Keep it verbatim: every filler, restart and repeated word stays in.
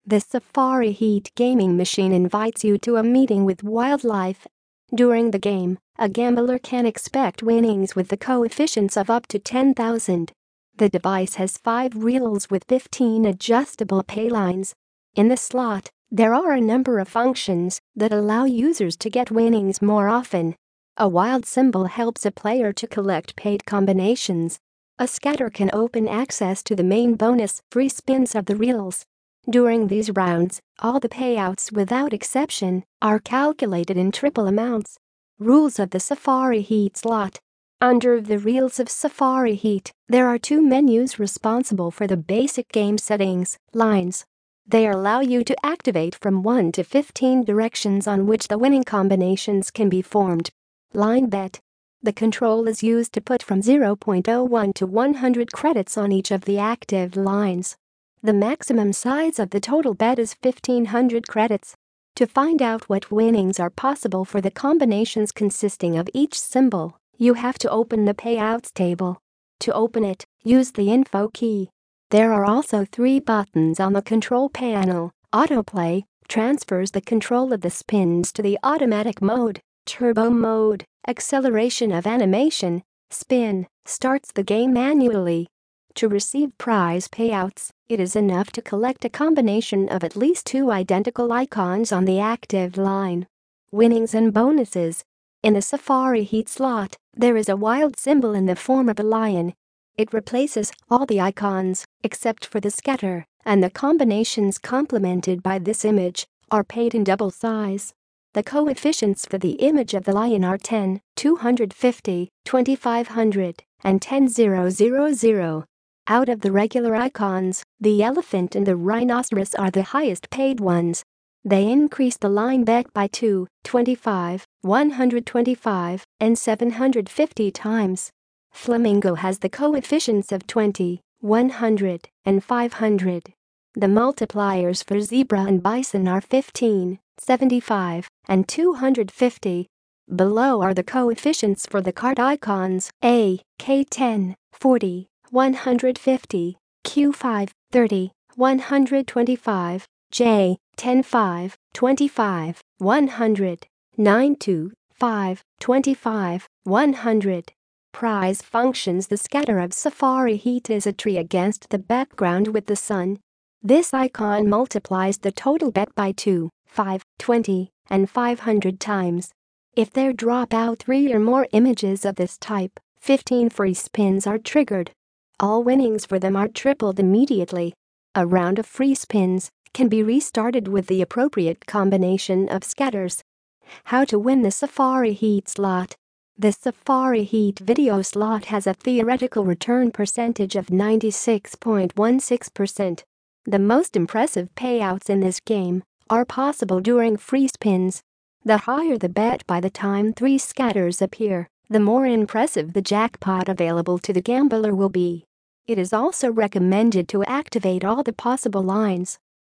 The Safari Heat gaming machine invites you to a meeting with wildlife. During the game, a gambler can expect winnings with the coefficients of up to ten thousand. The device has five reels with fifteen adjustable pay lines. In the slot, there are a number of functions that allow users to get winnings more often. A wild symbol helps a player to collect paid combinations. A scatter can open access to the main bonus free spins of the reels. During these rounds, all the payouts without exception are calculated in triple amounts. Rules of the Safari Heat slot. Under the reels of Safari Heat, there are two menus responsible for the basic game settings, lines. They allow you to activate from one to fifteen directions on which the winning combinations can be formed. Line bet. The control is used to put from zero point zero one to one hundred credits on each of the active lines. The maximum size of the total bet is fifteen hundred credits. To find out what winnings are possible for the combinations consisting of each symbol, you have to open the payouts table. To open it, use the info key. There are also three buttons on the control panel. Autoplay transfers the control of the spins to the automatic mode. Turbo mode, acceleration of animation. Spin starts the game manually. To receive prize payouts, it is enough to collect a combination of at least two identical icons on the active line. Winnings and bonuses. In the Safari Heat slot, there is a wild symbol in the form of a lion. It replaces all the icons, except for the scatter, and the combinations complemented by this image are paid in double size. The coefficients for the image of the lion are ten, two hundred fifty, twenty-five hundred, and ten thousand. Out of the regular icons, the elephant and the rhinoceros are the highest paid ones. They increase the line bet by two, twenty-five, one hundred twenty-five, and seven hundred fifty times. Flamingo has the coefficients of twenty, one hundred, and five hundred. The multipliers for zebra and bison are fifteen, seventy-five, and two hundred fifty. Below are the coefficients for the card icons A, K ten, forty, one hundred fifty, Q five, thirty, one hundred twenty-five, J, ten, five, twenty-five, one hundred, nine, two, five, twenty-five, one hundred. Prize functions. The scatter of Safari Heat is a tree against the background with the sun. This icon multiplies the total bet by two, five, twenty, and five hundred times. If there drop out three or more images of this type, fifteen free spins are triggered. All winnings for them are tripled immediately. A round of free spins can be restarted with the appropriate combination of scatters. How to win the Safari Heat slot. The Safari Heat video slot has a theoretical return percentage of ninety-six point one six percent. The most impressive payouts in this game are possible during free spins. The higher the bet by the time three scatters appear, the more impressive the jackpot available to the gambler will be. It is also recommended to activate all the possible lines